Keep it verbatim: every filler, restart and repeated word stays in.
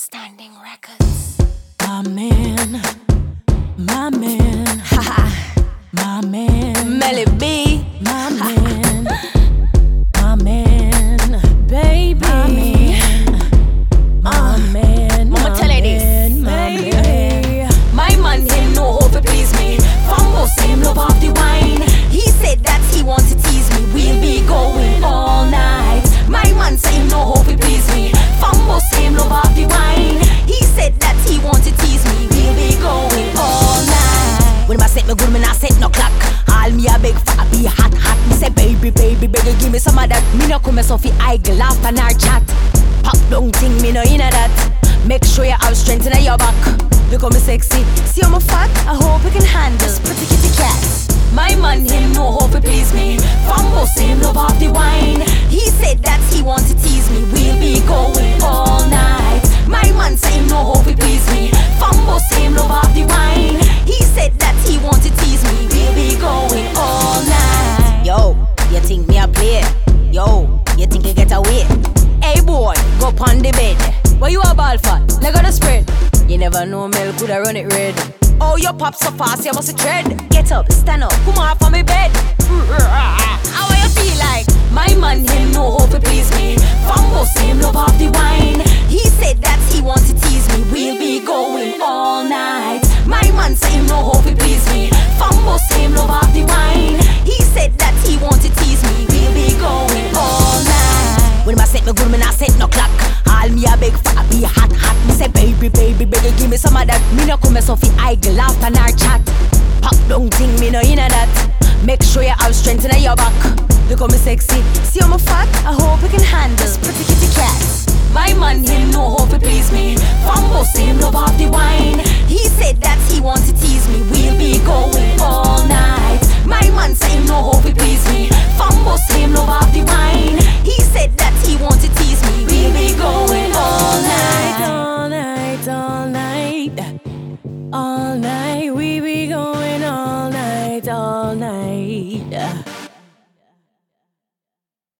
Outstanding Records. My man, my man, my man, Melly B, my man, my man, baby, my man, my man. Mama tell her this, baby. My man, him no hope to please me. Fumble, same love of the wine. He said that he wants to tease me. We'll be going all night. My man say him no hope to please me. Fumble, same love of the wine. He said that he wants to tease me. We'll be going all night. When I set me good, me not set no clock. All me a beg for a be hot, hot. Me say baby, baby, baby, give me some of that. Me no come so fi idle after our chat. Pop down thing, me no inna that. Make sure you have strength in your back. Look how me sexy, see how me fat. I hope you can handle this pretty kitty cat. My man, him no hope to please me. Fumble, same love of the wine. He said that he wants to tease me. We'll be going all night. My man say him no hope to please me. Fumble, same love of the wine. He said that he wants to tease me. We'll be going all night. Yo, you think me a play? Yo, you think you get away? Hey boy, go pon the bed. Why you a ball for? Leg on the spread. You never know milk coulda run it red. Oh, your pop so fast, you must tread. Get up, stand up, come on from my bed. How you feel like? My man, him no hope to please me. Fumble, same love of the wine. He said that he wants to tease me. We'll be going all night. My man say him no hope to please me. Fumble, same love of the wine. He said that he wants to tease me. We'll be going all night. When I set me good, me not set no clock. All me a beg for a be hot, hot. Me say baby, baby, baby, give me some of that. Me no come so fi idle after our chat. Pop down thing, me no inna that. Make sure you have strength in your back. Look how me sexy, see how me fat. I hope you can handle this pretty kitty cat. My man, him no hope to please me.